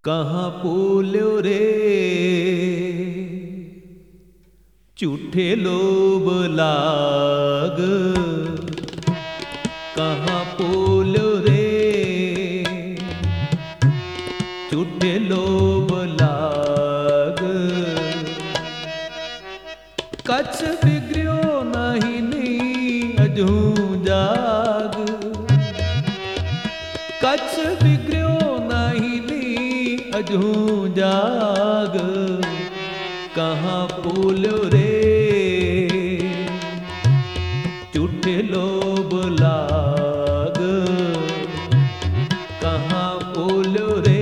कहाँ पोल्यो रे झूठे लोभ लाग, कहाँ पोल्यो रे झूठे लोभ लाग। कछ बिगड़ियो नहीं नी अजू जाग, कछ बिगड़ियो नहीं नी अजू जाग। कहाँ पोल्यो रे झूठे लोभ लाग, कहाँ पोल्यो रे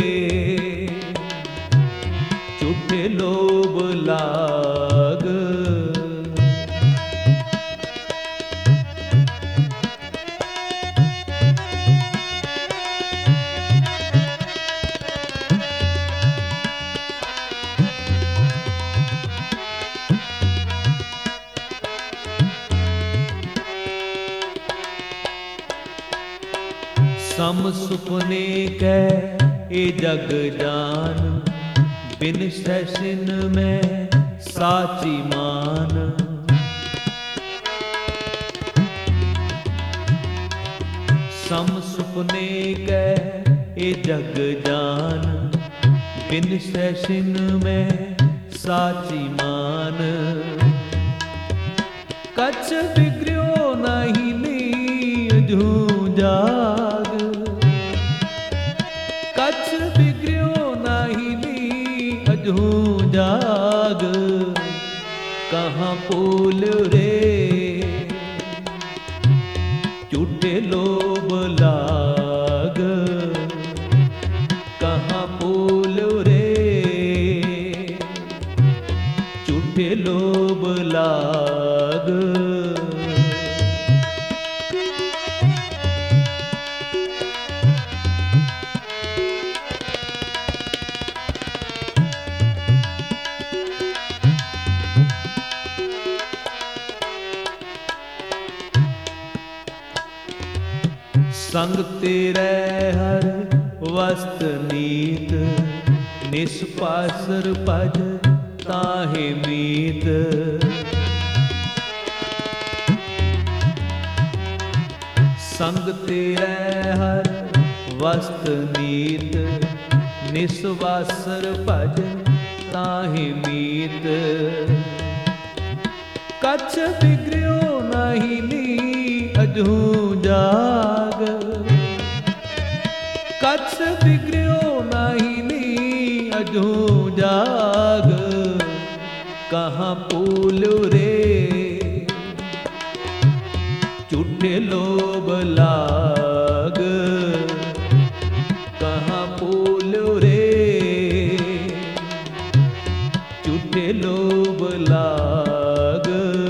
झूठे लोभ लाग। सम सुपने कै ए जग जान, बिन सैसिन में साची मान। सम सुपने कै ए जग जान, बिन सैसिन में साची मान। कछ बिगड़ियो नहीं नी अजू जाग, कछ बिगड़ियो नहीं नी अजू जाग। कहाँ पोल्यो रे झूठे लोभ लाग, कहाँ पोल्यो रे झूठे लोभ लाग। संग तेरे हर वस्त नीत, निष्पासर पज ताहे मीत। संग तेरे हर वस्त नीत, निस्वासर पज ताहे मीत। कछ बिगड़ियो नहीं नी अजू जाग, कछ बिगड़ियो नहीं नी अजू जाग। कहाँ पोल्यो रे झूठे लोभ लाग, कहाँ पोल्यो रे झूठे लोभ लाग।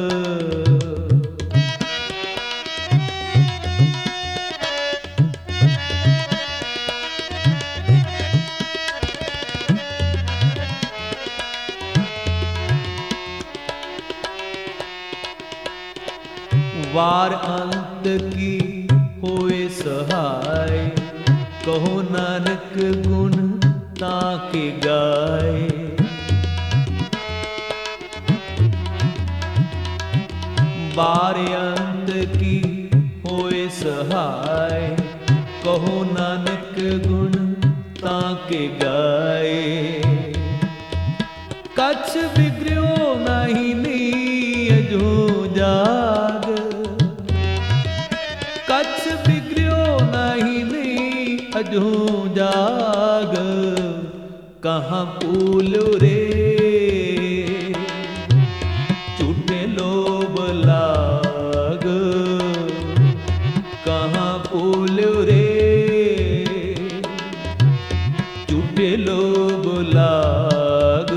वार अंत की होए सहाय, कहो नानक गुण ताके गाए। वार अंत की होए सहाय, कहो नानक गुण ताके गाए। कछ बिगड़ियो नहीं नी अजू जाग, कछ बिगड़ियो नहीं नी अजू जाग। कहाँ पोल्यो रे झूठे लोभ लाग, कहाँ पोल्यो रे झूठे लोभ लाग।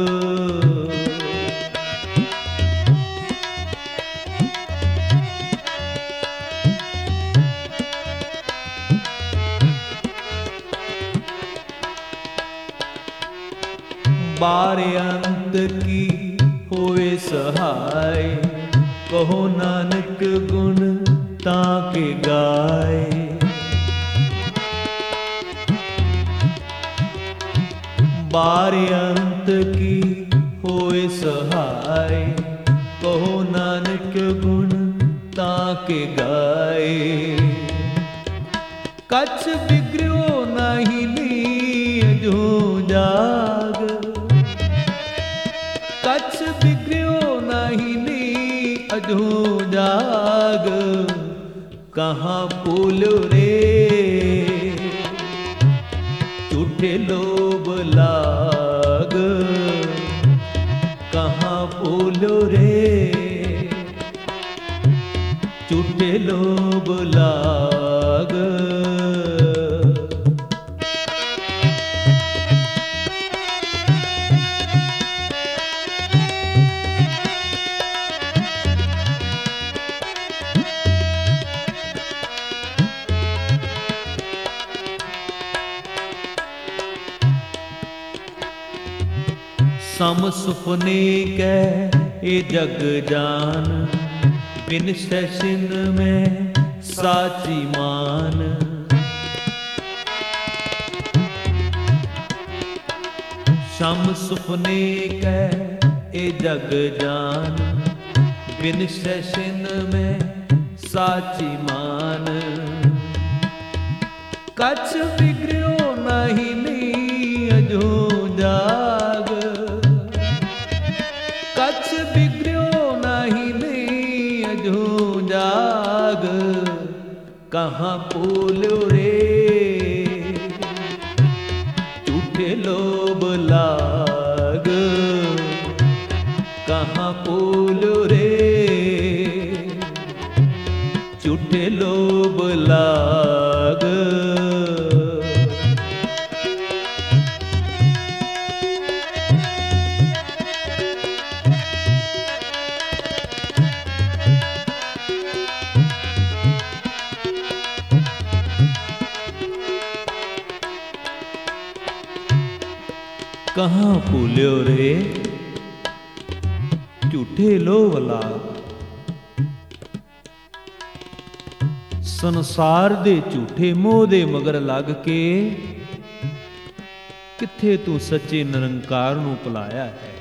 बार अंत की होए सहाय, कहो नानक गुण ताके गाए। बार अंत की होए सहाय, कहो नानक गुण ताके गाए। कछ बिगड़ो नहीं नीजो जाग, कछ बिगड़ो नहीं नीजो जाग, कहाँ भूलो रे झूठे लोभ लाग, कहाँ भूलो रे झूठे लोभ लाग। सम सुपने कै ये जग जान, बिन सैसिन में साची मान। सम सुपने कै ये जग जान, बिन सैसिन में साची मान। कछ बिगड़ो नहीं नीजो जाग, कछ बिगड़ो नहीं नीजो जाग, कहाँ भूलो रे झूठे लोभ लाग, कहाँ भूलो रे झूठे लोभ लाग। कहाँ भूल्यो रे झूठे लोभ लाग। संसार दे झूठे मोह दे मगर लग के किथे तू सच्चे निरंकार नूं भुलाया है।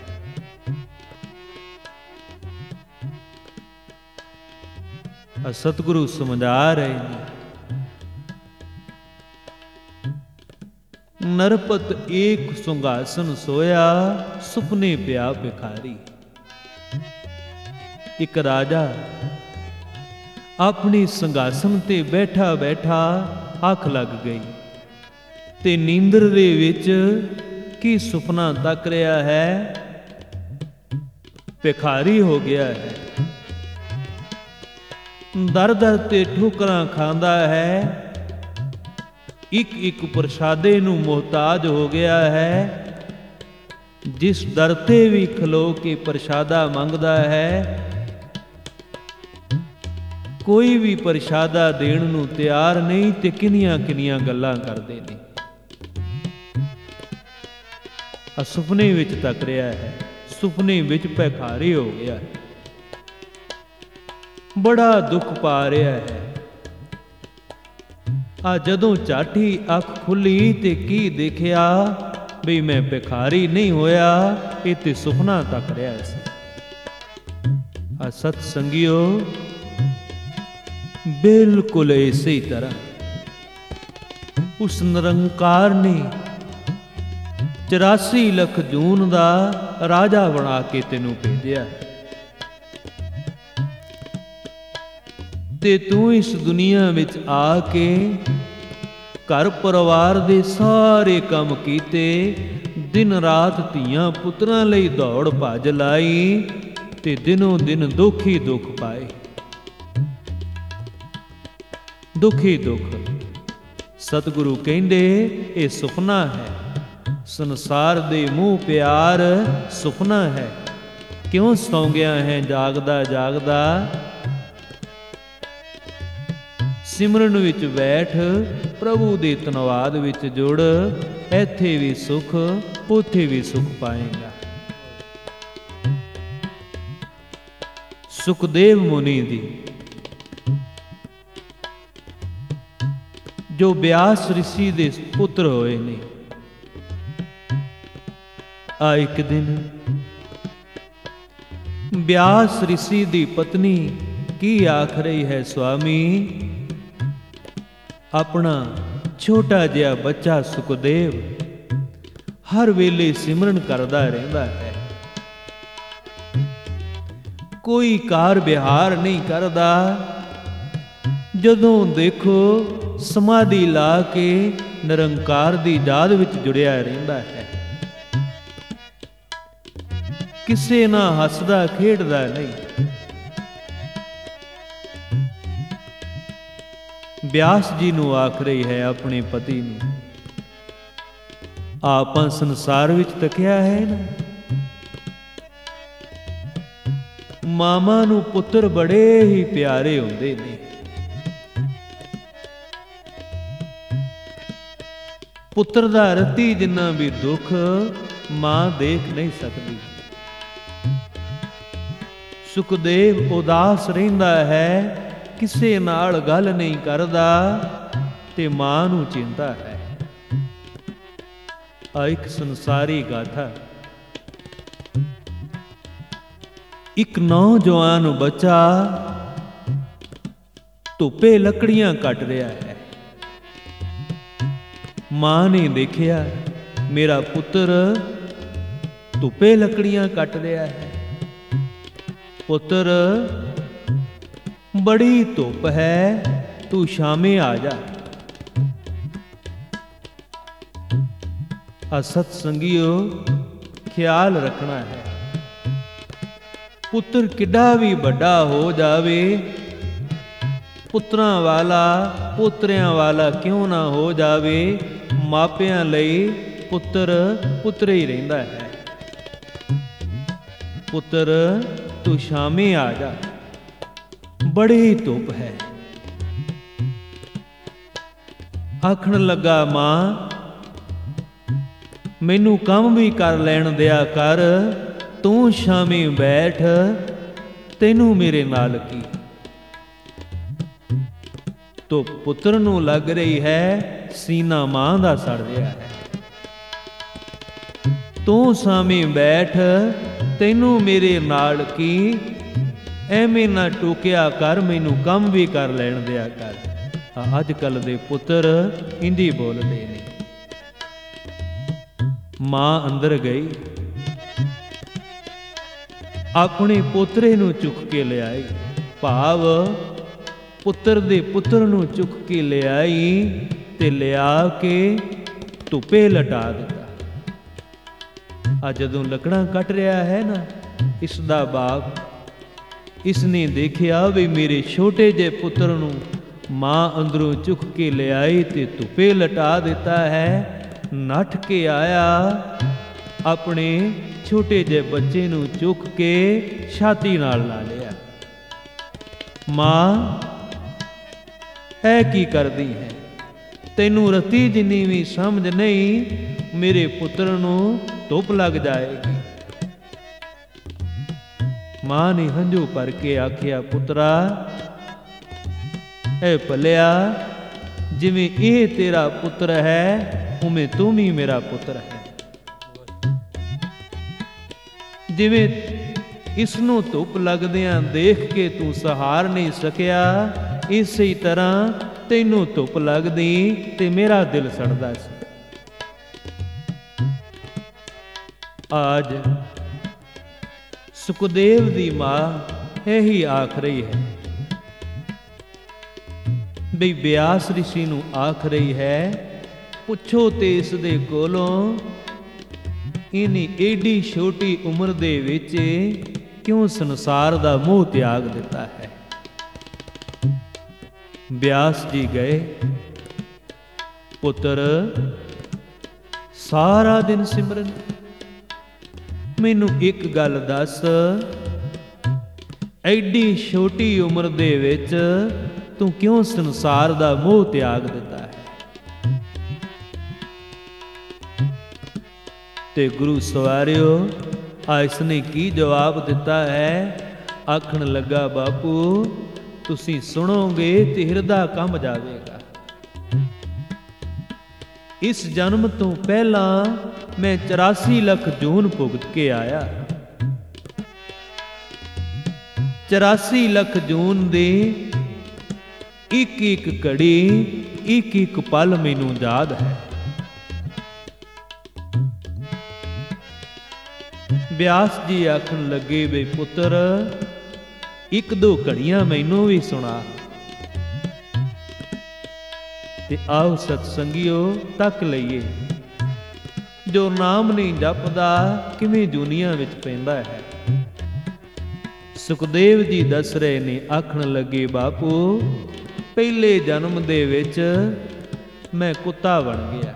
सतगुरु समझा रहे हैं, नरपत एक सुंघासन सोया, सुपने पिया भिखारी। एक राजा अपनी संघासन ते बैठा बैठा अख लग गई ते नींदर दे विच की सुपना तक रहा है, भिखारी हो गया है। दर दर ते ठोकरां खांदा है, एक एक प्रसादे नूं मोहताज हो गया है। जिस दर ते भी खलो के प्रसादा मंगदा है, कोई भी प्रसादा देण नूं तैयार नहीं ते किनियां किनियां गल्लां करदे ने। सुपने विच तक रहा है, सुपने विच भिखारी हो गया है, बड़ा दुख पा रहा है। आ जदों चाठी अख खुली ते की देखिया भी मैं भिखारी नहीं होया, ये ते सुपना तक रहा सी। आ सतसंगियो बिल्कुल इसी तरह उस निरंकार ने 84 लख जून दा राजा बना के तेनू भेजिया ते तू इस दुनिया विच आके घर परिवार दे सारे काम कीते, दिन रात धीआं पुत्रां लई दौड़ भज लाई ते दिनों दिन दुख ही दुख पाए। दुख ही दुख। सतगुरु कहंदे ये सुपना है, संसार दे मोह प्यार सुपना है। क्यों सौ गया है जागदा जागदा, सिमरन विच बैठ प्रभु दे धन्नवाद विच जुड़, ऐथे भी सुख उथे भी सुख पाएगा। सुखदेव मुनि दी जो व्यास ऋषि दे पुत्र होए ने, ਆ ਇੱਕ ਦਿਨ ਬਿਆਸ ਰਿਸ਼ੀ ਦੀ ਪਤਨੀ ਕੀ ਆਖ ਰਹੀ ਹੈ, ਸੁਆਮੀ ਆਪਣਾ ਛੋਟਾ ਜਿਹਾ ਬੱਚਾ ਸੁਖਦੇਵ ਹਰ ਵੇਲੇ ਸਿਮਰਨ ਕਰਦਾ ਰਹਿੰਦਾ ਹੈ, ਕੋਈ ਕਾਰ ਵਿਹਾਰ ਨਹੀਂ ਕਰਦਾ। ਜਦੋਂ ਦੇਖੋ ਸਮਾਧੀ ਲਾ ਕੇ ਨਿਰੰਕਾਰ ਦੀ ਯਾਦ ਵਿੱਚ ਜੁੜਿਆ ਰਹਿੰਦਾ ਹੈ, ਕਿਸੇ ਨਾਲ ਹੱਸਦਾ ਖੇਡਦਾ ਨਹੀਂ। ਬਿਆਸ ਜੀ ਨੂੰ ਆਖ ਰਹੀ ਹੈ ਆਪਣੇ ਪਤੀ ਨੂੰ, ਆਪਾਂ ਸੰਸਾਰ ਵਿੱਚ ਤੱਕਿਆ ਹੈ ਨਾ, ਮਾਵਾਂ ਨੂੰ ਪੁੱਤਰ ਬੜੇ ਹੀ ਪਿਆਰੇ ਹੁੰਦੇ ਨੇ। ਪੁੱਤਰ ਦਾ ਰਤੀ ਜਿੰਨਾ ਵੀ ਦੁੱਖ ਮਾਂ ਦੇਖ ਨਹੀਂ ਸਕਦੀ। ਸੁਖਦੇਵ ਉਦਾਸ ਰਹਿੰਦਾ ਹੈ, ਕਿਸੇ ਨਾਲ ਗੱਲ ਨਹੀਂ ਕਰਦਾ ਤੇ ਮਾਂ ਨੂੰ ਚਿੰਤਾ ਹੈ। ਆ ਇੱਕ ਸੰਸਾਰੀ ਗਾਥਾ। ਇੱਕ ਨੌਜਵਾਨ ਬੱਚਾ ਧੁੱਪੇ ਲੱਕੜੀਆਂ ਕੱਟ ਰਿਹਾ ਹੈ। ਮਾਂ ਨੇ ਦੇਖਿਆ ਮੇਰਾ ਪੁੱਤਰ ਧੁੱਪੇ ਲੱਕੜੀਆਂ ਕੱਟ ਰਿਹਾ ਹੈ। ਪੁੱਤਰ ਬੜੀ ਧੁੱਪ ਹੈ, ਤੂੰ ਸ਼ਾਮੇ ਆ ਜਾ। ਸਤ ਸੰਗੀਓ, ਖਿਆਲ ਰੱਖਣਾ ਹੈ, ਪੁੱਤਰ ਕਿੱਡਾ ਵੀ ਵੱਡਾ ਹੋ ਜਾਵੇ, ਪੁੱਤਰਾਂ ਵਾਲਾ ਪੋਤਰਿਆਂ ਵਾਲਾ ਕਿਉਂ ਨਾ ਹੋ ਜਾਵੇ, ਮਾਪਿਆਂ ਲਈ ਪੁੱਤਰ ਪੁੱਤਰ ਹੀ ਰਹਿੰਦਾ ਹੈ। ਪੁੱਤਰ ਤੂੰ ਸ਼ਾਮੇ ਆ ਜਾ, ਬੜੀ ਧੁੱਪ ਹੈ। ਆਖਣ ਲੱਗਾ, ਮਾਂ ਮੈਨੂੰ ਕੰਮ ਵੀ ਕਰ ਲੈਣ ਦਿਆ ਕਰ, ਤੂੰ ਸ਼ਾਮੇ ਬੈਠ, ਤੈਨੂੰ ਮੇਰੇ ਨਾਲ ਕੀ। ਤੋ ਪੁੱਤਰ ਨੂੰ ਲੱਗ ਰਹੀ ਹੈ ਸੀਨਾ ਮਾਂ ਦਾ ਸੜ ਰਿਹਾ ਹੈ। ਤੂੰ ਸਾਮੇ ਬੈਠ, ਤੈਨੂੰ ਮੇਰੇ ਨਾਲ ਕੀ, ਐਵੇਂ ਨਾ ਟੋਕਿਆ ਕਰ, ਮੈਨੂੰ ਕੰਮ ਵੀ ਕਰ ਲੈਣ ਦਿਆ ਕਰ। ਅੱਜ ਕੱਲ ਦੇ ਪੁੱਤਰ ਇੰਦੀ ਬੋਲਦੇ ਨੇ। ਮਾਂ ਅੰਦਰ ਗਈ, ਆਪਣੇ ਪੋਤਰੇ ਨੂੰ ਚੁੱਕ ਕੇ ਲਿਆਈ, ਭਾਵ ਪੁੱਤਰ ਦੇ ਪੁੱਤਰ ਨੂੰ ਚੁੱਕ ਕੇ ਲਿਆਈ ਤੇ ਲਿਆ ਕੇ ਧੁੱਪੇ ਲਟਾ ਦਿੱਤਾ। ਜਦੋਂ ਲੱਕੜਾਂ ਕੱਟ ਰਿਹਾ ਹੈ ਨਾ ਇਸ ਦਾ ਬਾਪ, ਇਸ ਨੇ ਦੇਖਿਆ ਵੀ ਮੇਰੇ ਛੋਟੇ ਜਿਹੇ ਪੁੱਤਰ ਨੂੰ ਮਾਂ ਅੰਦਰੋਂ ਚੁੱਕ ਕੇ ਲਿਆਈ ਤੇ ਧੁੱਪੇ ਲਟਾ ਦਿੱਤਾ ਹੈ। ਨੱਠ ਕੇ ਆਇਆ, ਆਪਣੇ ਛੋਟੇ ਜਿਹੇ ਬੱਚੇ ਨੂੰ ਚੁੱਕ ਕੇ ਛਾਤੀ ਨਾਲ ਲਾ ਲਿਆ। ਮਾਂ ਇਹ ਕੀ ਕਰਦੀ ਹੈ, ਤੈਨੂੰ ਰਤੀ ਜਿੰਨੀ ਵੀ ਸਮਝ ਨਹੀਂ, ਮੇਰੇ ਪੁੱਤਰ ਨੂੰ ਧੁੱਪ ਲੱਗ ਜਾਏਗੀ। ਮਾਂ ਨੇ ਹੰਝੂ ਭਰ ਕੇ ਆਖਿਆ, ਪੁੱਤਰਾ ਇਹ ਭਲਿਆ, ਜਿਵੇਂ ਇਹ ਤੇਰਾ ਪੁੱਤਰ ਹੈ ਉਵੇਂ ਤੂੰ ਵੀ ਮੇਰਾ ਪੁੱਤਰ ਹੈ। ਜਿਵੇਂ ਇਸ ਨੂੰ ਧੁੱਪ ਲੱਗਦਿਆਂ ਦੇਖ ਕੇ ਤੂੰ ਸਹਾਰ ਨਹੀਂ ਸਕਿਆ, ਇਸੇ ਤਰ੍ਹਾਂ ਤੈਨੂੰ ਧੁੱਪ ਲੱਗਦੀ ਤੇ ਮੇਰਾ ਦਿਲ ਸੜਦਾ ਸੀ। ਅੱਜ ਸੁਖਦੇਵ ਦੀ ਮਾਂ ਇਹੀ ਆਖ ਰਹੀ ਹੈ ਬਈ ਬਿਆਸ ਰਿਸ਼ੀ ਨੂੰ ਆਖ ਰਹੀ ਹੈ, ਪੁੱਛੋ ਤੇ ਇਸ ਦੇ ਕੋਲੋਂ ਇਹਨੇ ਏਡੀ ਛੋਟੀ ਉਮਰ ਦੇ ਵਿੱਚ ਕਿਉਂ ਸੰਸਾਰ ਦਾ ਮੋਹ ਤਿਆਗ ਦਿੱਤਾ ਹੈ। ਬਿਆਸ ਜੀ ਗਏ, ਪੁੱਤਰ ਸਾਰਾ ਦਿਨ ਸਿਮਰਨ, ਮੈਨੂੰ ਇੱਕ ਗੱਲ ਦੱਸ, ਐਡੀ ਛੋਟੀ ਉਮਰ ਦੇ ਵਿੱਚ ਤੂੰ ਕਿਉਂ ਸੰਸਾਰ ਦਾ ਮੋਹ ਤਿਆਗ ਦਿੱਤਾ ਹੈ। ਤੇ ਗੁਰੂ ਸਵਾਰਿਓ ਇਸ ਨੇ ਕੀ ਜਵਾਬ ਦਿੱਤਾ ਹੈ। ਆਖਣ ਲੱਗਾ, ਬਾਪੂ ਤੁਸੀਂ ਸੁਣੋਗੇ ਤੇ ਹਿਰਦਾ ਕੰਬ ਜਾਵੇਗਾ। ਇਸ ਜਨਮ ਤੋਂ ਪਹਿਲਾਂ ਮੈਂ 84 ਲੱਖ ਜੂਨ ਭੁਗਤ ਕੇ ਆਇਆ। 84 ਲੱਖ ਜੂਨ ਦੇ ਇੱਕ ਇੱਕ ਘੜੀ, ਇੱਕ ਇੱਕ ਪਲ ਮੈਨੂੰ ਯਾਦ ਹੈ। ਬਿਆਸ ਜੀ ਆਖਣ ਲੱਗੇ, ਵੇ ਪੁੱਤਰ, ਇੱਕ ਦੋ ਘੜੀਆਂ ਮੈਨੂੰ ਵੀ ਸੁਣਾ। ਤੇ ਆਓ ਸਤਸੰਗੀਓ ਤੱਕ ਲਈਏ, ਜੋ ਨਾਮ ਨਹੀਂ ਜਪਦਾ ਕਿਵੇਂ ਦੁਨੀਆ ਵਿੱਚ ਪੈਂਦਾ ਹੈ। ਸੁਖਦੇਵ ਜੀ ਦੱਸ ਰਹੇ ਨੇ, ਆਖਣ ਲੱਗੇ, ਬਾਪੂ, ਪਹਿਲੇ ਜਨਮ ਦੇ ਵਿੱਚ ਮੈਂ ਕੁੱਤਾ ਬਣ ਗਿਆ।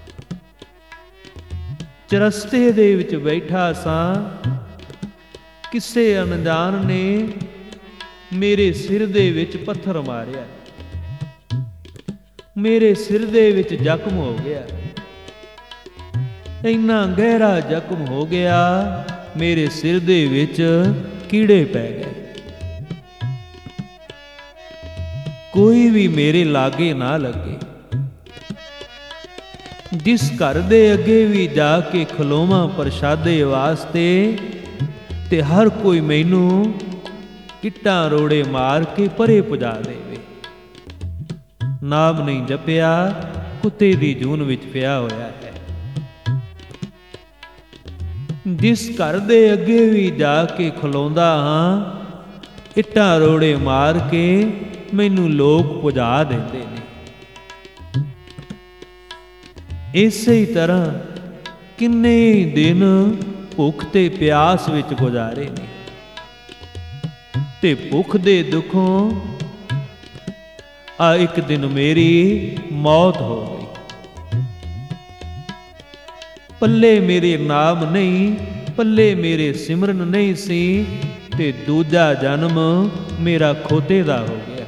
ਚਰਸਤੇ ਦੇ ਵਿੱਚ ਬੈਠਾ ਸਾਂ, ਕਿਸੇ ਅਣਜਾਣ ਨੇ ਮੇਰੇ ਸਿਰ ਦੇ ਵਿੱਚ ਪੱਥਰ ਮਾਰਿਆ। ਮੇਰੇ ਸਿਰ ਦੇ ਵਿੱਚ ਜ਼ਖਮ ਹੋ ਗਿਆ, ਇੰਨਾ ਗਹਿਰਾ ਜ਼ਖਮ ਹੋ ਗਿਆ, ਮੇਰੇ ਸਿਰ ਦੇ ਵਿੱਚ ਕੀੜੇ ਪੈ ਗਏ। ਕੋਈ ਵੀ ਮੇਰੇ ਲਾਗੇ ਨਾ ਲੱਗੇ। ਜਿਸ ਘਰ ਦੇ ਅੱਗੇ ਵੀ ਜਾ ਕੇ ਖਲੋਵਾਂ ਪ੍ਰਸ਼ਾਦੇ ਵਾਸਤੇ, ਤੇ ਹਰ ਕੋਈ ਮੈਨੂੰ ਇੱਟਾਂ ਰੋੜੇ ਮਾਰ ਕੇ ਪਰੇ ਪੁਜਾ ਦੇਵੇ। ਨਾਮ ਨਹੀਂ ਜਪਿਆ, ਕੁੱਤੇ ਦੀ ਜੂਨ ਵਿੱਚ ਪਿਆ ਹੋਇਆ ਹੈ। ਜਿਸ ਘਰ ਦੇ ਅੱਗੇ ਵੀ ਜਾ ਕੇ ਖਲੋਂਦਾ ਹਾਂ, ਇੱਟਾਂ ਰੋੜੇ ਮਾਰ ਕੇ ਮੈਨੂੰ ਲੋਕ ਪੁਜਾ ਦਿੰਦੇ ਨੇ। ਇਸੇ ਹੀ ਤਰ੍ਹਾਂ ਕਿੰਨੇ ਦਿਨ ਭੁੱਖ ਤੇ ਪਿਆਸ ਵਿੱਚ ਗੁਜ਼ਾਰੇ ਨੇ, ਤੇ ਭੁੱਖ ਦੇ ਦੁੱਖੋਂ ਇੱਕ ਦਿਨ ਮੇਰੀ ਮੌਤ ਹੋ ਗਈ। ਪੱਲੇ ਮੇਰੇ ਨਾਮ ਨਹੀਂ, ਪੱਲੇ ਮੇਰੇ ਸਿਮਰਨ ਨਹੀਂ ਸੀ, ਤੇ ਦੂਜਾ ਜਨਮ ਮੇਰਾ ਖੋਤੇ ਦਾ ਹੋ ਗਿਆ।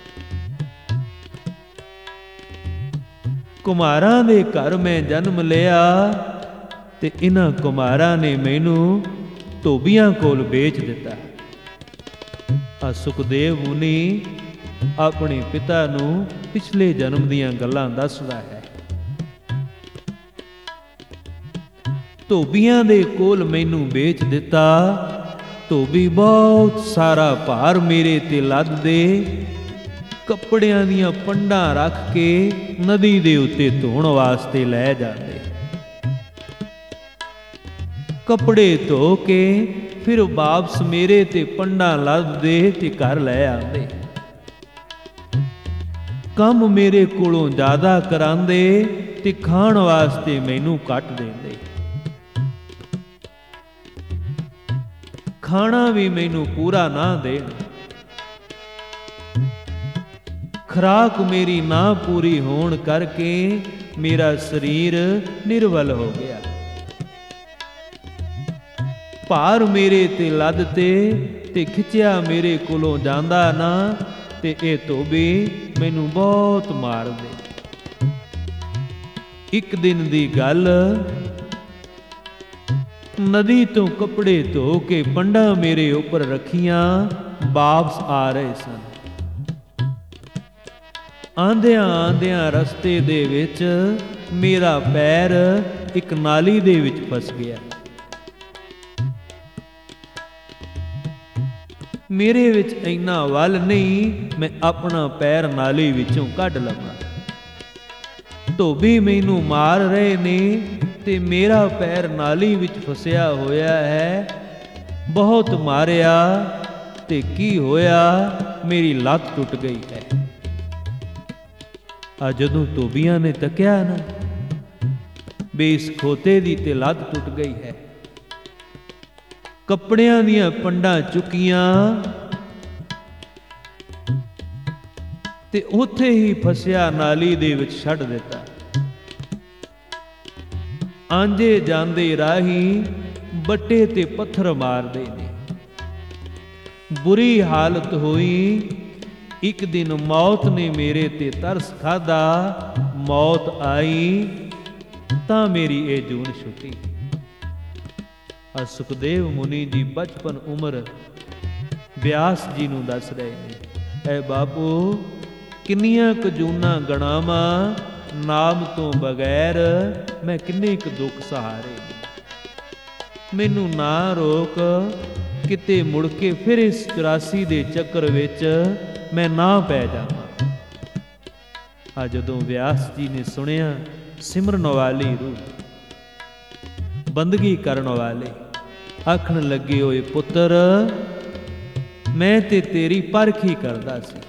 ਕੁਮਾਰਾਂ ਦੇ ਘਰ ਮੈਂ ਜਨਮ ਲਿਆ, ਤੇ ਇਹਨਾਂ ਕੁਮਾਰਾਂ ਨੇ ਮੈਨੂੰ ਧੋਬੀਆਂ ਕੋਲ ਵੇਚ ਦਿੱਤਾ। ਸੁਖਦੇਵ ਮੁਨੀ ਆਪਣੇ ਪਿਤਾ ਨੂੰ ਪਿਛਲੇ ਜਨਮ ਦੀਆਂ ਗੱਲਾਂ ਦੱਸਦਾ ਹੈ। ਧੋਬੀਆਂ ਦੇ ਕੋਲ ਮੈਨੂੰ ਵੇਚ ਦਿੱਤਾ। ਧੋਬੀ ਬਹੁਤ ਸਾਰਾ ਭਾਰ ਮੇਰੇ ਤੇ ਲੱਦ ਦੇ, ਕੱਪੜਿਆਂ ਦੀਆਂ ਪੰਡਾਂ ਰੱਖ ਕੇ ਨਦੀ ਦੇ ਉੱਤੇ ਧੋਣ ਵਾਸਤੇ ਲੈ ਜਾਂਦੇ। ਕੱਪੜੇ ਧੋ ਕੇ ਫਿਰ ਵਾਪਸ ਮੇਰੇ ਤੇ ਪੰਡਾਂ ਲੱਦਦੇ ਤੇ ਘਰ ਲੈ ਆਉਂਦੇ। ਕੰਮ ਮੇਰੇ ਕੋਲੋਂ ਜ਼ਿਆਦਾ ਕਰਾਂਦੇ ਤੇ ਖਾਣ ਵਾਸਤੇ ਮੈਨੂੰ ਘੱਟ ਦਿੰਦੇ। ਖਾਣਾ ਵੀ ਮੈਨੂੰ ਪੂਰਾ ਨਾ ਦੇਣ। ਖੁਰਾਕ ਮੇਰੀ ਨਾ ਪੂਰੀ ਹੋਣ ਕਰਕੇ ਮੇਰਾ ਸਰੀਰ ਨਿਰਵਲ ਹੋ ਗਿਆ। ਭਾਰ ਮੇਰੇ ਤੇ ਲੱਦ ਤੇ ਖਿੱਚਿਆ ਮੇਰੇ ਕੋਲੋਂ ਜਾਂਦਾ ਨਾ, ਤੇ ਇਹ ਧੋਬੀ ਮੈਨੂੰ ਬਹੁਤ ਮਾਰਦੇ। ਇੱਕ ਦਿਨ ਦੀ ਗੱਲ, ਨਦੀ ਤੋਂ ਕੱਪੜੇ ਧੋ ਕੇ ਪੰਡਾਂ ਮੇਰੇ ਉੱਪਰ ਰੱਖੀਆਂ, ਵਾਪਸ ਆ ਰਹੇ ਸਨ। ਆਂਦਿਆਂ ਆਂਦਿਆਂ ਰਸਤੇ ਦੇ ਵਿੱਚ ਮੇਰਾ ਪੈਰ ਇੱਕ ਨਾਲੀ ਦੇ ਵਿੱਚ ਫਸ ਗਿਆ। ਮੇਰੇ ਵਿੱਚ ਇੰਨਾ ਵੱਲ ਨਹੀਂ, ਮੈਂ ਆਪਣਾ ਪੈਰ ਨਾਲੀ ਵਿੱਚੋਂ ਕੱਢ ਲਵਾਂ। ਧੋਬੀ ਮੈਨੂੰ ਮਾਰ ਰਹੇ ਨੇ ਤੇ ਮੇਰਾ ਪੈਰ ਨਾਲੀ ਵਿੱਚ ਫਸਿਆ ਹੋਇਆ ਹੈ। ਬਹੁਤ ਮਾਰਿਆ ਤੇ ਕੀ ਹੋਇਆ, ਮੇਰੀ ਲੱਤ ਟੁੱਟ ਗਈ ਹੈ। ਜਦੋਂ ਧੋਬੀਆਂ ਨੇ ਤੱਕਿਆ ਨਾ, ਵੀ ਇਸ ਖੋਤੇ ਦੀ ਤੇ ਲੱਤ ਟੁੱਟ ਗਈ ਹੈ, ਕੱਪੜਿਆਂ ਦੀਆਂ ਪੰਡਾਂ ਚੁੱਕੀਆਂ ਤੇ ਉੱਥੇ ਹੀ ਫਸਿਆ ਨਾਲੀ ਦੇ ਵਿੱਚ ਛੱਡ ਦਿੱਤਾ। ਆਂਦੇ ਜਾਂਦੇ ਰਾਹੀ ਬੱਟੇ ਤੇ ਪੱਥਰ ਮਾਰਦੇ ਨੇ। ਬੁਰੀ ਹਾਲਤ ਹੋਈ। ਇੱਕ ਦਿਨ ਮੌਤ ਨੇ ਮੇਰੇ ਤੇ ਤਰਸ ਖਾਧਾ। ਮੌਤ ਆਈ ਤਾਂ ਮੇਰੀ ਇਹ ਜੂਨ ਛੁੱਟੀ। ਸੁਖਦੇਵ ਮੁਨੀ ਜੀ ਬਚਪਨ ਉਮਰ ਬਿਆਸ ਜੀ ਨੂੰ ਦੱਸ ਰਹੇ ਨੇ, ਐ ਬਾਪੂ, ਕਿੰਨੀਆਂ ਕੁ ਜੂਨਾਂ ਗਣਾਵਾਂ ਨਾਮ ਤੋਂ ਬਗੈਰ ਮੈਂ ਕਿੰਨੇ ਕੁ ਦੁੱਖ ਸਹਾਰੇ। ਮੈਨੂੰ ਨਾ ਰੋਕ, ਕਿਤੇ ਮੁੜ ਕੇ ਫਿਰ ਇਸ 84 ਦੇ ਚੱਕਰ ਵਿੱਚ ਮੈਂ ਨਾ ਪੈ ਜਾਵਾਂ। ਆ ਜਦੋਂ ਵਿਆਸ ਜੀ ਨੇ ਸੁਣਿਆ, ਸਿਮਰਨ ਵਾਲੀ ਰੂਹ, ਬੰਦਗੀ ਕਰਨ ਵਾਲੇ, ਆਖਣ ਲੱਗੇ, ਓਏ ਪੁੱਤਰ, ਮੈਂ ਤੇ ਤੇਰੀ ਪਰਖ ਹੀ ਕਰਦਾ ਸੀ।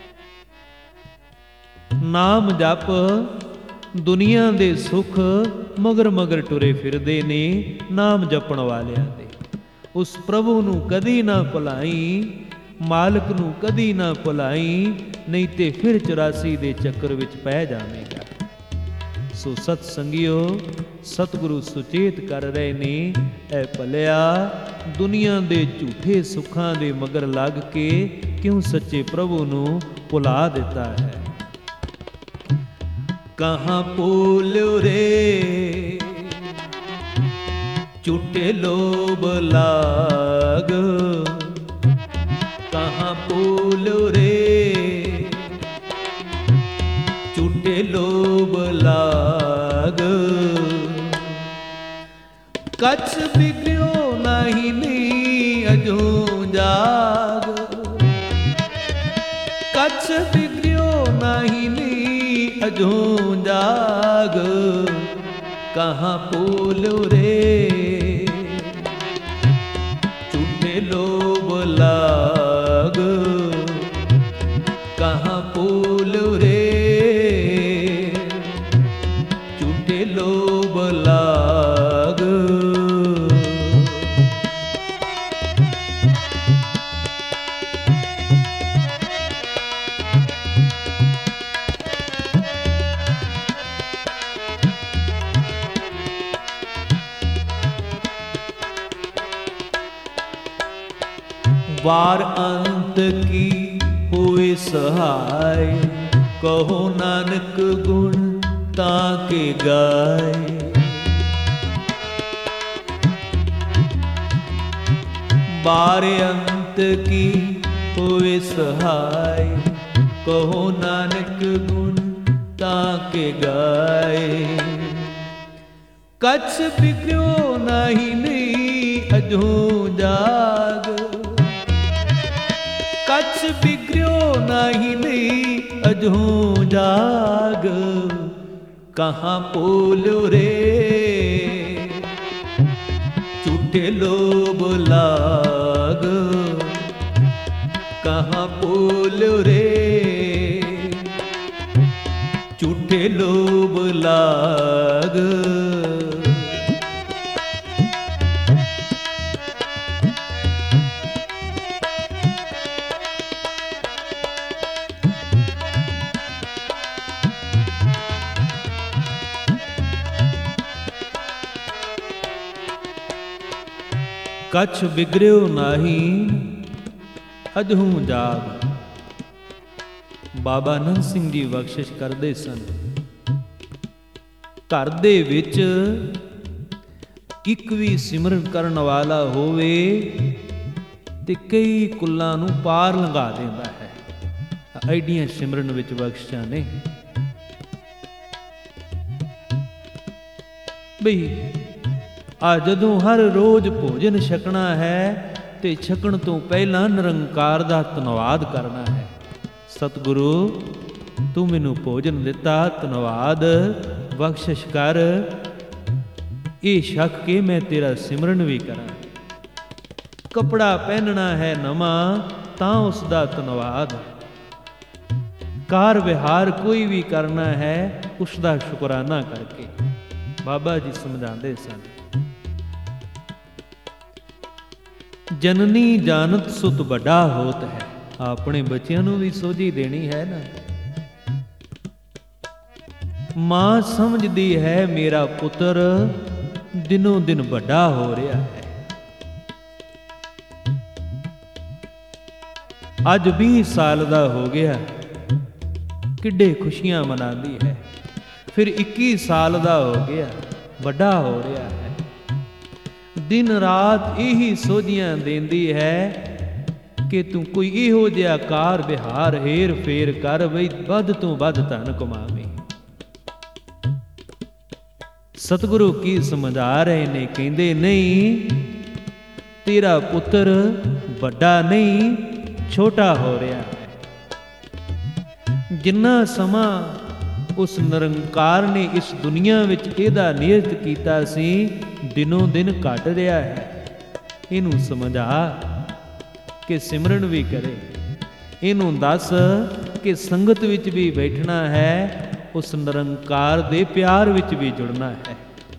ਨਾਮ ਜਪ, ਦੁਨੀਆ ਦੇ ਸੁੱਖ ਮਗਰ ਮਗਰ ਟੁਰੇ ਫਿਰਦੇ ਨੇ ਨਾਮ ਜਪਣ ਵਾਲਿਆਂ ਦੇ। ਉਸ ਪ੍ਰਭੂ ਨੂੰ ਕਦੀ ਨਾ ਭੁਲਾਈ, ਮਾਲਕ ਨੂੰ ਕਦੀ ਨਾ ਭੁਲਾਈ, ਨਹੀਂ ਤੇ ਫਿਰ 84 ਦੇ ਚੱਕਰ ਵਿੱਚ ਪੈ ਜਾਵੇਗਾ। ਸੋ ਸਤ ਸੰਗਿਓ, ਸਤਿਗੁਰੂ ਸੁਚੇਤ ਕਰ ਰਹੇ ਨੇ, ਐ ਭਲਿਆ, ਦੁਨੀਆ ਦੇ ਝੂਠੇ ਸੁੱਖਾਂ ਦੇ ਮਗਰ ਲੱਗ ਕੇ ਕਿਉਂ ਸੱਚੇ ਪ੍ਰਭੂ ਨੂੰ ਭੁਲਾ ਦਿੱਤਾ ਹੈ। ਕਹਾਂ ਭੂਲਿਓ ਰੇ ਝੂਠੇ ਲੋਭ ਲਾਗ, ਕਹਾਂ ਭੂਲਿਓ ਰੇ ਝੂਠੇ ਲੋਭ ਲਾਗ। ਕਛ ਬਿਗੜਿਓ ਨਹੀਂ ਨੀ ਅਜੋ ਜਾਗ, ਕਛ ਬਿਗੜਿਓ ਨਹੀਂ ਨੀ ਅਜੋ ਜਾਗ। ਕਹਾਂ ਭੂਲਿਓ ਰੇ ਝੂਠੇ ਲੋਭ ਲਾਗ, ਕਹਾਂ ਭੂਲਿਓ ਰੇ ਝੂਠੇ ਲੋਭ ਲਾਗ। ਵਾਰ ਅੰਤ ਕੀ ਹੋਏ ਸਹਾਈ, ਕਹੋ ਨਾਨਕ ਗੁਣ ਤਾਂ ਕੇ ਗਾਏ। ਵਾਰ ਅੰਤ ਕੀ ਹੋਏ ਸਹਾਈ, ਕਹੋ ਨਾਨਕ ਗੁਣ ਤਾਂ ਕੇ ਗਾਏ। ਕਛ ਬਿਗੜਿਓ ਨਹੀਂ ਨੀ ਅਜੋ ਜਾਗ, ਕਛ ਬਿਗੜਿਓ ਨਹੀਂ ਨੀ ਅਜੋ ਜਾਗ। ਕਹਾਂ ਭੂਲਿਓ ਰੇ ਝੂਠੇ ਲੋਭ ਲਾਗ, ਕਹਾਂ ਭੂਲਿਓ ਰੇ ਝੂਠੇ ਲੋਭ ਲਾਗ। ਕਛ ਬਿਗੜਿਓ ਨਾਹੀ ਅਜਹੂ ਜਾਗ। ਬਾਬਾ ਨੰਦ ਸਿੰਘ ਜੀ ਬਖਸ਼ਿਸ਼ ਕਰਦੇ ਸਨ। ਘਰ ਦੇ ਵਿੱਚ ਇੱਕ ਵੀ ਸਿਮਰਨ ਕਰਨ ਵਾਲਾ ਹੋਵੇ ਤੇ ਕਈ ਕੁੱਲਾਂ ਨੂੰ ਪਾਰ ਲੰਘਾ ਦਿੰਦਾ ਹੈ। ਐਡੀਆਂ ਸਿਮਰਨ ਵਿੱਚ ਬਖਸ਼ਿਸ਼ਾਂ ਨੇ ਬਈ। ਆ ਜਦੋਂ ਹਰ ਰੋਜ਼ ਭੋਜਨ ਛਕਣਾ ਹੈ ਤੇ ਛਕਣ ਤੋਂ ਪਹਿਲਾਂ ਨਿਰੰਕਾਰ ਦਾ ਧੰਨਵਾਦ ਕਰਨਾ ਹੈ। ਸਤਿਗੁਰੂ, ਤੂੰ ਮੈਨੂੰ ਭੋਜਨ ਦਿੱਤਾ, ਧੰਨਵਾਦ, ਬਖਸ਼ਿਸ਼ ਕਰ। ਇਹ ਛਕ ਕੇ ਮੈਂ ਤੇਰਾ ਸਿਮਰਨ ਵੀ ਕਰਾਂ। ਕੱਪੜਾ ਪਹਿਨਣਾ ਹੈ ਨਵਾਂ ਤਾਂ ਉਸ ਦਾ ਧੰਨਵਾਦ। ਕਾਰ ਵਿਹਾਰ ਕੋਈ ਵੀ ਕਰਨਾ ਹੈ ਉਸ ਦਾ ਸ਼ੁਕਰਾਨਾ ਕਰਕੇ। ਬਾਬਾ ਜੀ ਸਮਝਾਉਂਦੇ ਸਨ, ਜਨਨੀ ਜਾਣਤ ਸੁਤ ਵੱਡਾ ਹੋਤ ਹੈ। ਆਪਣੇ ਬੱਚਿਆਂ ਨੂੰ ਵੀ ਸੋਝੀ ਦੇਣੀ ਹੈ ਨਾ। ਮਾਂ ਸਮਝਦੀ ਹੈ ਮੇਰਾ ਪੁੱਤਰ ਦਿਨੋਂ ਦਿਨ ਵੱਡਾ ਹੋ ਰਿਹਾ ਹੈ। ਅੱਜ 20 ਸਾਲ ਦਾ ਹੋ ਗਿਆ, ਕਿੱਡੇ ਖੁਸ਼ੀਆਂ ਮਨਾਉਂਦੀ ਹੈ। ਫਿਰ 21 ਸਾਲ ਦਾ ਹੋ ਗਿਆ, ਵੱਡਾ ਹੋ ਰਿਹਾ ਹੈ। ਦਿਨ ਰਾਤ ਇਹੀ ਸੋਝੀਆਂ ਦਿੰਦੀ ਹੈ ਕਿ ਤੂੰ ਕੋਈ ਇਹੋ ਜਿਹਾ ਕਾਰ ਵਿਹਾਰ ਹੇਰ ਫੇਰ ਕਰ ਬਈ ਵੱਧ ਤੋਂ ਵੱਧ ਧਨ ਕਮਾਵੇਂ। ਸਤਿਗੁਰੂ ਕੀ ਸਮਝਾ ਰਹੇ ਨੇ, ਕਹਿੰਦੇ ਨਹੀਂ, ਤੇਰਾ ਪੁੱਤਰ ਵੱਡਾ ਨਹੀਂ ਛੋਟਾ ਹੋ ਰਿਹਾ ਹੈ। ਜਿੰਨਾ ਸਮਾਂ ਉਸ ਨਿਰੰਕਾਰ ਨੇ ਇਸ ਦੁਨੀਆ ਵਿੱਚ ਇਹਦਾ ਨਿਯਤ ਕੀਤਾ ਸੀ, ਦਿਨੋਂ ਦਿਨ ਘਟ ਰਿਹਾ ਹੈ। ਇਹਨੂੰ ਸਮਝਾ ਕਿ ਸਿਮਰਨ ਵੀ ਕਰੇ। ਇਹਨੂੰ ਦੱਸ ਕਿ ਸੰਗਤ ਵਿੱਚ ਵੀ ਬੈਠਣਾ ਹੈ, ਉਸ ਨਿਰੰਕਾਰ ਦੇ ਪਿਆਰ ਵਿੱਚ ਵੀ ਜੁੜਨਾ ਹੈ।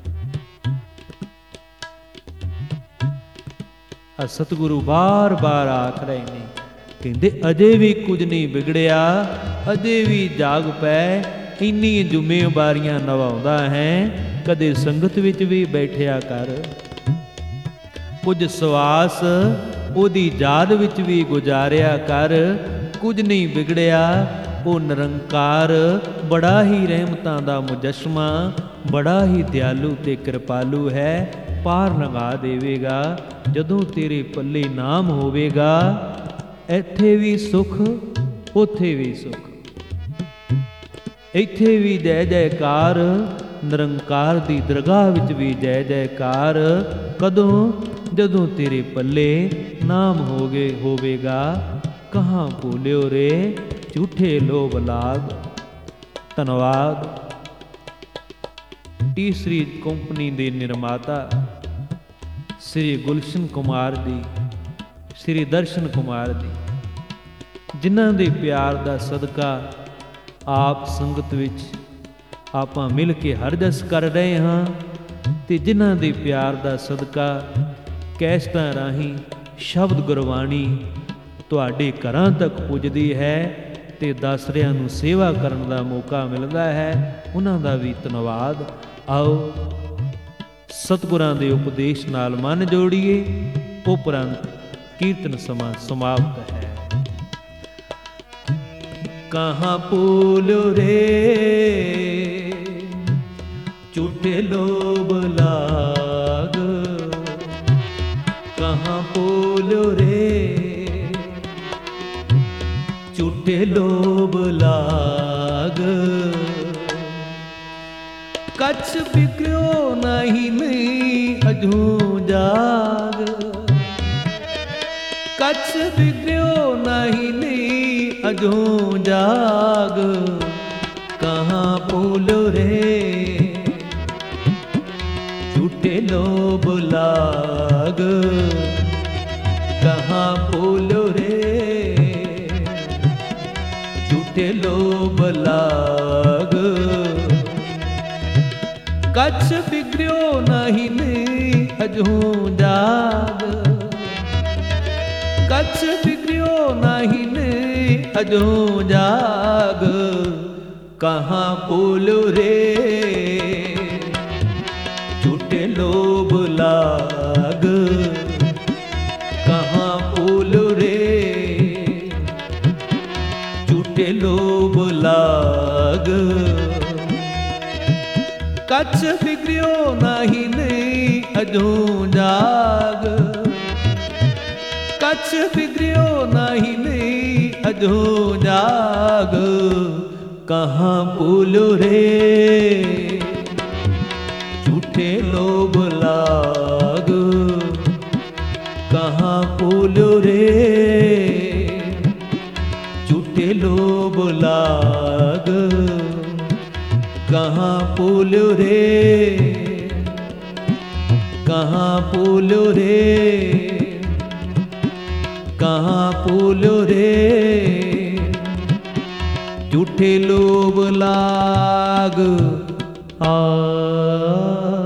ਸਤਿਗੁਰੂ ਬਾਰ-ਬਾਰ ਆਖ ਰਹੇ ਨੇ, ਕਹਿੰਦੇ ਅਜੇ ਵੀ ਕੁਝ ਨਹੀਂ ਵਿਗੜਿਆ, ਅਜੇ ਵੀ ਜਾਗ ਪੈ, ਇੰਨੀ ਜ਼ਿੰਮੇਵਾਰੀਆਂ ਨਿਭਾਉਂਦਾ ਹੈ, ਕਦੇ ਸੰਗਤ ਵਿੱਚ ਵੀ ਬੈਠਿਆ ਕਰ। ਕੁਝ ਸਵਾਸ ਉਹਦੀ ਯਾਦ ਵਿੱਚ ਵੀ ਗੁਜ਼ਾਰਿਆ ਕਰ। ਕੁਝ ਨਹੀਂ ਵਿਗੜਿਆ, ਉਹ ਨਿਰੰਕਾਰ ਬੜਾ ਹੀ ਰਹਿਮਤਾਂ ਦਾ ਮੁਜੱਸਮਾ, ਬੜਾ ਹੀ ਦਿਆਲੂ ਤੇ ਕਿਰਪਾਲੂ ਹੈ। ਪਾਰ ਲੰਘਾ ਦੇਵੇਗਾ। ਜਦੋਂ ਤੇਰੇ ਪੱਲੇ ਨਾਮ ਹੋਵੇਗਾ, ਇੱਥੇ ਵੀ ਸੁਖ, ਉੱਥੇ ਵੀ ਸੁਖ। ਇੱਥੇ ਵੀ ਜੈ ਜੈਕਾਰ, ਨਿਰੰਕਾਰ ਦੀ ਦਰਗਾਹ ਵਿੱਚ ਵੀ ਜੈ ਜੈਕਾਰ। ਕਦੋਂ? ਜਦੋਂ ਤੇਰੇ ਪੱਲੇ ਨਾਮ ਹੋਵੇਗਾ। ਕਹਾਂ ਭੂਲਿਓ ਰੇ ਝੂਠੇ ਲੋਭ ਲਾਗ। ਧੰਨਵਾਦ। ਤੀਸਰੀ ਕੰਪਨੀ ਦੇ ਨਿਰਮਾਤਾ ਸ੍ਰੀ ਗੁਲਸ਼ਨ ਕੁਮਾਰ ਜੀ, ਸ੍ਰੀ ਦਰਸ਼ਨ ਕੁਮਾਰ ਜੀ, ਜਿਨ੍ਹਾਂ ਦੇ ਪਿਆਰ ਦਾ ਸਦਕਾ ਆਪ ਸੰਗਤ ਵਿੱਚ ਆਪਾਂ ਮਿਲ ਕੇ ਹਰਜਸ ਕਰ ਰਹੇ ਹਾਂ, ਤੇ ਜਿਨ੍ਹਾਂ ਦੇ ਪਿਆਰ ਦਾ ਸਦਕਾ ਕੈਸਟਾਂ ਰਾਹੀਂ ਸ਼ਬਦ ਗੁਰਬਾਣੀ ਤੁਹਾਡੇ ਘਰਾਂ ਤੱਕ ਪੁੱਜਦੀ ਹੈ ਤੇ ਦਾਸਰਿਆਂ ਨੂੰ ਸੇਵਾ ਕਰਨ ਦਾ ਮੌਕਾ ਮਿਲਦਾ ਹੈ, ਉਹਨਾਂ ਦਾ ਵੀ ਧੰਨਵਾਦ। ਆਓ ਸਤਿਗੁਰਾਂ ਦੇ ਉਪਦੇਸ਼ ਨਾਲ ਮਨ ਜੋੜੀਏ। ਉਪਰੰਤ ਕੀਰਤਨ ਸਮਾਂ ਸਮਾਪਤ ਹੈ। ਕਹਾਂ ਭੂਲਿਓ ਰੇ ਝੂਠੇ ਲੋਭ ਲਾਗ। ਕਹਾਂ ਭੂਲਿਓ ਰੇ ਝੂਠੇ ਲੋਭ ਲਾਗ। ਕਛ ਬਿਗੜਿਓ ਨਹੀਂ ਅਜੂ ਜਾਗ। ਕਛ ਬਿਗੜਿਓ ਨਹੀਂ ਅਜੂ ਜਾਗ। ਕਹਾਂ ਭੂਲਿਓ ਰੇ ਝੂਠੇ ਲੋਭ ਲਾਗ। ਕਹਾਂ ਭੂਲਿਓ ਰੇ ਝੂਠੇ ਲੋਭ ਲਾਗ। ਕਛ ਬਿਗੜਿਓ ਨਹੀਂ ਅਜੂ ਜਾਗ। ਕਛ ਬਿਗੜਿਓ ਨਹੀਂ ਅਜੂ ਜਾਗ। ਕਹਾਂ ਭੂਲਿਓ ਰੇ ਝੂਠੇ ਲੋਭ ਲਾਗ। ਕਹਾਂ ਭੂਲਿਓ ਰੇ ਝੂਠੇ ਲੋਭ ਲਾਗ। ਕਛ ਬਿਗੜਿਓ ਨਹੀਂ ਅਜੂ ਜਾਗ। ਕਛ ਬਿਗੜਿਓ ਨਹੀਂ ਅਜੂ ਜਾਗ। ਕਹਾਂ ਭੂਲਿਓ ਰੇ ਝੂਠੇ ਲੋਭ ਲਾਗ। ਕਹਾਂ ਭੂਲਿਓ ਰੇ ਝੂਠੇ ਲੋਭ ਲਾਗ। ਕਹਾਂ ਭੂਲਿਓ ਰੇ ਕਹਾਂ ਭੂਲਿਓ ਰੇ ਕਹਾਂ ਭੂਲਿਓ ਰੇ ਝੂਠੇ ਲੋਭ ਲਾਗ। ਆ